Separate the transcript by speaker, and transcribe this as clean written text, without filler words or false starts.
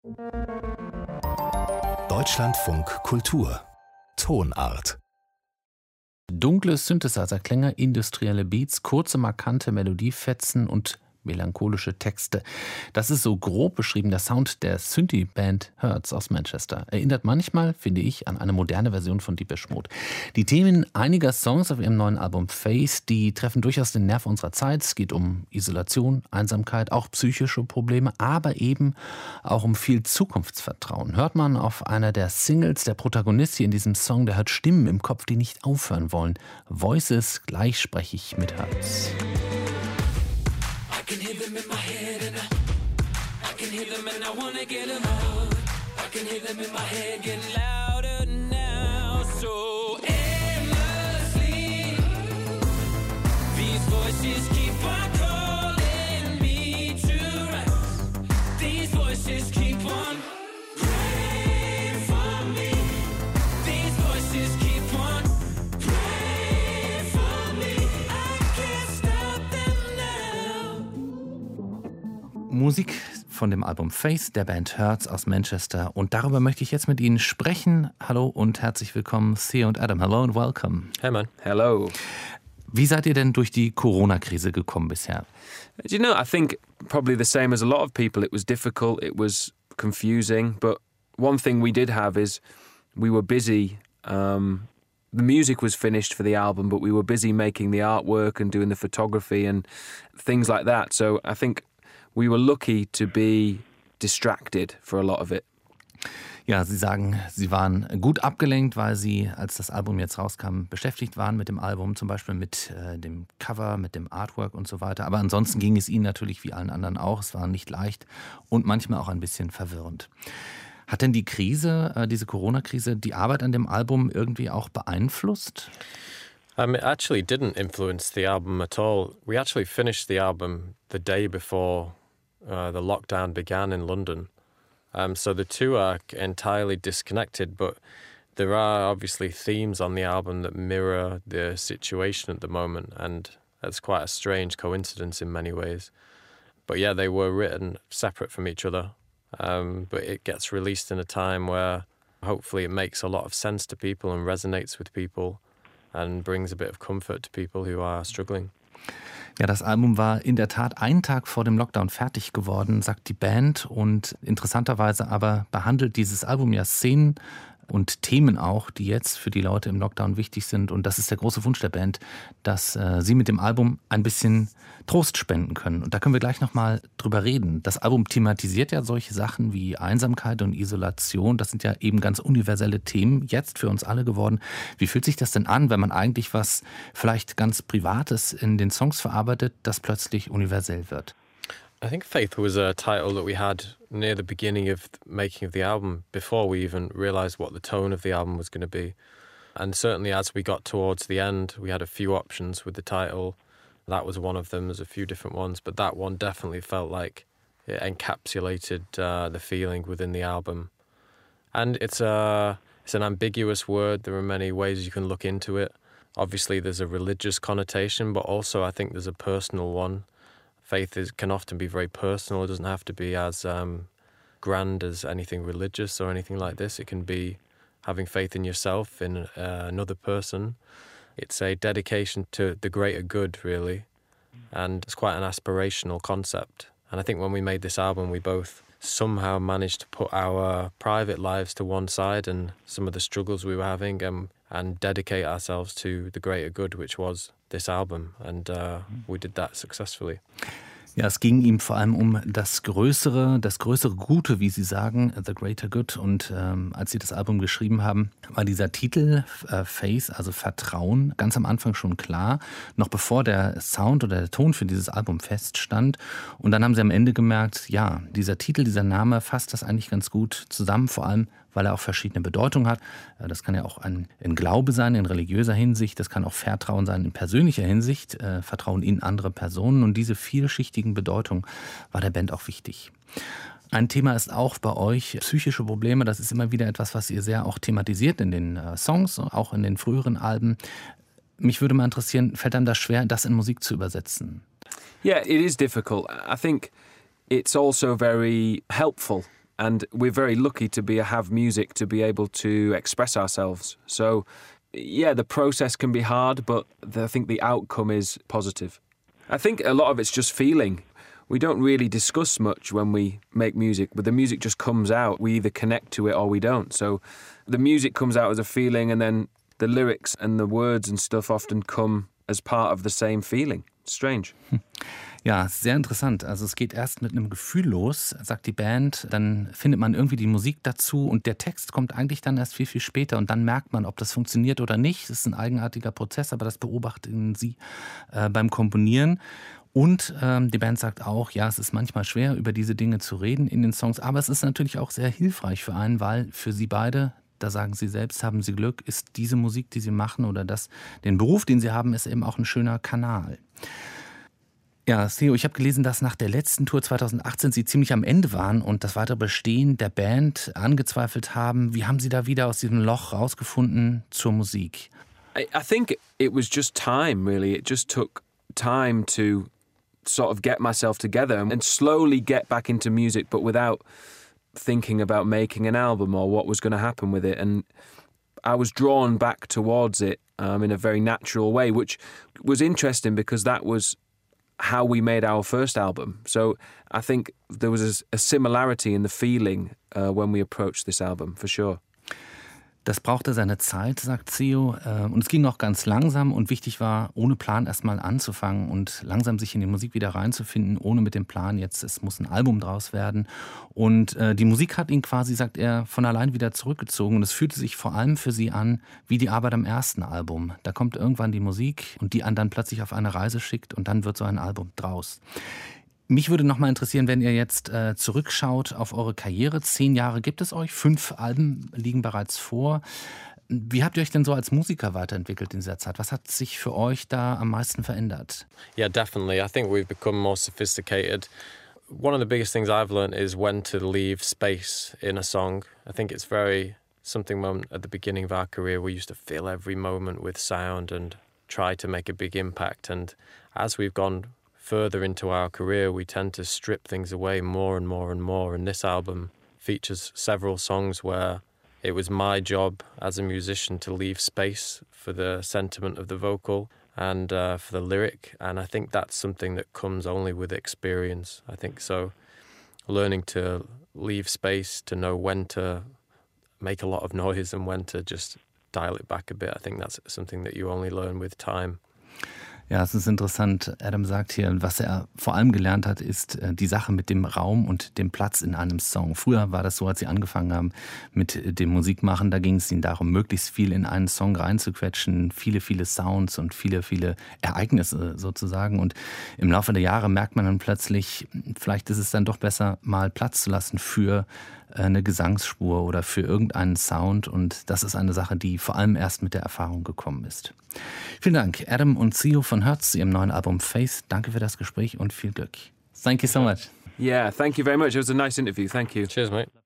Speaker 1: Deutschlandfunk Kultur Tonart.
Speaker 2: Dunkle Synthesizer-Klänge, industrielle Beats, kurze markante Melodiefetzen und melancholische Texte. Das ist so grob beschrieben der Sound der Synthie-Band Hurts aus Manchester. Erinnert manchmal, finde ich, an eine moderne Version von Depeche Mode. Die Themen einiger Songs auf ihrem neuen Album Face, die treffen durchaus den Nerv unserer Zeit. Es geht um Isolation, Einsamkeit, auch psychische Probleme, aber eben auch um viel Zukunftsvertrauen. Hört man auf einer der Singles, der Protagonist hier in diesem Song, der hat Stimmen im Kopf, die nicht aufhören wollen. Voices, gleich spreche ich mit Hurts.
Speaker 3: I can hear them in my head and I can hear them and I wanna get them out. I can hear them in my head getting louder now. So endlessly these voices keep on calling me to rise. These voices keep on praying for me. These voices keep on praying for me. I can't stop them now.
Speaker 2: Musik von dem Album Face der Band Hurts aus Manchester. Und darüber möchte ich jetzt mit Ihnen sprechen. Hallo und herzlich willkommen, Theo und Adam. Hello and welcome.
Speaker 4: Hey man. Hello.
Speaker 2: Wie seid ihr denn durch die Corona-Krise gekommen bisher?
Speaker 4: Do you know, I think probably the same as a lot of people. It was difficult, it was confusing, but one thing we did have is we were busy. The music was finished for the album, but we were busy making the artwork and doing the photography and things like that. So I think we were lucky to be distracted for a lot of it.
Speaker 2: Ja, Sie sagen, Sie waren gut abgelenkt, weil Sie, als das Album jetzt rauskam, beschäftigt waren mit dem Album, zum Beispiel mit dem Cover, mit dem Artwork und so weiter. Aber ansonsten ging es Ihnen natürlich wie allen anderen auch. Es war nicht leicht und manchmal auch ein bisschen verwirrend. Hat denn die Krise, diese Corona-Krise, die Arbeit an dem Album irgendwie auch beeinflusst?
Speaker 5: It actually didn't influence the album at all. We actually finished the album the day before the lockdown began in London. So the two are entirely disconnected, but there are obviously themes on the album that mirror the situation at the moment, and that's quite a strange coincidence in many ways. But yeah, they were written separate from each other, but it gets released in a time where hopefully it makes a lot of sense to people and resonates with people and brings a bit of comfort to people who are struggling.
Speaker 2: Ja, das Album war in der Tat einen Tag vor dem Lockdown fertig geworden, sagt die Band. Und interessanterweise aber behandelt dieses Album ja Szenen und Themen auch, die jetzt für die Leute im Lockdown wichtig sind. Und das ist der große Wunsch der Band, dass sie mit dem Album ein bisschen Trost spenden können. Und da können wir gleich nochmal drüber reden. Das Album thematisiert ja solche Sachen wie Einsamkeit und Isolation. Das sind ja eben ganz universelle Themen jetzt für uns alle geworden. Wie fühlt sich das denn an, wenn man eigentlich was vielleicht ganz Privates in den Songs verarbeitet, das plötzlich universell wird?
Speaker 5: I think Faith was a title that we had near the beginning of making of the album, before we even realised what the tone of the album was going to be. And certainly as we got towards the end, we had a few options with the title. That was one of them. There's a few different ones, but that one definitely felt like it encapsulated the feeling within the album. And it's an ambiguous word. There are many ways you can look into it. Obviously there's a religious connotation, but also I think there's a personal one. Faith can often be very personal. It doesn't have to be as grand as anything religious or anything like this. It can be having faith in yourself, in another person. It's a dedication to the greater good, really. And it's quite an aspirational concept. And I think when we made this album, we both somehow managed to put our private lives to one side and some of the struggles we were having and dedicate ourselves to the greater good, which was this album. And we did that successfully.
Speaker 2: Ja, es ging ihm vor allem um das größere Gute, wie Sie sagen, The Greater Good. Und als Sie das Album geschrieben haben, war dieser Titel Faith, also Vertrauen, ganz am Anfang schon klar, noch bevor der Sound oder der Ton für dieses Album feststand. Und dann haben Sie am Ende gemerkt, ja, dieser Titel, dieser Name fasst das eigentlich ganz gut zusammen, vor allem, weil er auch verschiedene Bedeutungen hat. Das kann ja auch ein Glaube sein, in religiöser Hinsicht. Das kann auch Vertrauen sein in persönlicher Hinsicht, Vertrauen in andere Personen. Und diese vielschichtigen Bedeutungen war der Band auch wichtig. Ein Thema ist auch bei euch psychische Probleme. Das ist immer wieder etwas, was ihr sehr auch thematisiert in den Songs, auch in den früheren Alben. Mich würde mal interessieren, fällt einem das schwer, das in Musik zu übersetzen?
Speaker 4: Yeah, it is difficult. I think it's also very helpful And we're very lucky to have music to be able to express ourselves. So, yeah, the process can be hard, but I think the outcome is positive. I think a lot of it's just feeling. We don't really discuss much when we make music, but the music just comes out. We either connect to it or we don't. So the music comes out as a feeling, and then the lyrics and the words and stuff often come as part of the same feeling. Strange.
Speaker 2: Ja, sehr interessant. Also es geht erst mit einem Gefühl los, sagt die Band, dann findet man irgendwie die Musik dazu und der Text kommt eigentlich dann erst viel, viel später und dann merkt man, ob das funktioniert oder nicht. Es ist ein eigenartiger Prozess, aber das beobachten Sie beim Komponieren. Und die Band sagt auch, ja, es ist manchmal schwer, über diese Dinge zu reden in den Songs, aber es ist natürlich auch sehr hilfreich für einen, weil für Sie beide, da sagen Sie selbst, haben Sie Glück, ist diese Musik, die Sie machen oder den Beruf, den Sie haben, ist eben auch ein schöner Kanal. Ja, Theo, ich habe gelesen, dass nach der letzten Tour 2018 Sie ziemlich am Ende waren und das weitere Bestehen der Band angezweifelt haben. Wie haben Sie da wieder aus diesem Loch rausgefunden zur Musik?
Speaker 4: I think it was just time, really. It just took time to sort of get myself together and slowly get back into music, but without thinking about making an album or what was going to happen with it. And I was drawn back towards it in a very natural way, which was interesting because that was how we made our first album. So I think there was a similarity in the feeling when we approached this album, for sure.
Speaker 2: Das brauchte seine Zeit, sagt Theo. Und es ging auch ganz langsam und wichtig war, ohne Plan erstmal anzufangen und langsam sich in die Musik wieder reinzufinden, ohne mit dem Plan, jetzt es muss ein Album draus werden. Und die Musik hat ihn quasi, sagt er, von allein wieder zurückgezogen. Und es fühlte sich vor allem für sie an wie die Arbeit am ersten Album. Da kommt irgendwann die Musik und die einen dann plötzlich auf eine Reise schickt und dann wird so ein Album draus. Mich würde noch mal interessieren, wenn ihr jetzt zurückschaut auf eure Karriere. 10 Jahre gibt es euch, 5 Alben liegen bereits vor. Wie habt ihr euch denn so als Musiker weiterentwickelt in dieser Zeit? Was hat sich für euch da am meisten verändert?
Speaker 5: Yeah, definitely. I think we've become more sophisticated. One of the biggest things I've learned is when to leave space in a song. I think it's very something when at the beginning of our career we used to fill every moment with sound and try to make a big impact. And as we've gone further into our career, we tend to strip things away more and more and more. And this album features several songs where it was my job as a musician to leave space for the sentiment of the vocal and for the lyric. And I think that's something that comes only with experience. I think so. Learning to leave space, to know when to make a lot of noise and when to just dial it back a bit. I think that's something that you only learn with time.
Speaker 2: Ja, es ist interessant. Adam sagt hier, was er vor allem gelernt hat, ist die Sache mit dem Raum und dem Platz in einem Song. Früher war das so, als sie angefangen haben mit dem Musikmachen, da ging es ihnen darum, möglichst viel in einen Song reinzuquetschen, viele, viele Sounds und viele, viele Ereignisse sozusagen. Und im Laufe der Jahre merkt man dann plötzlich, vielleicht ist es dann doch besser, mal Platz zu lassen für eine Gesangsspur oder für irgendeinen Sound. Und das ist eine Sache, die vor allem erst mit der Erfahrung gekommen ist. Vielen Dank, Adam und Theo von Hertz zu ihrem neuen Album Faith. Danke für das Gespräch und viel Glück. Thank you so much.
Speaker 4: Yeah, thank you very much. It was a nice interview. Thank you.
Speaker 5: Cheers, mate.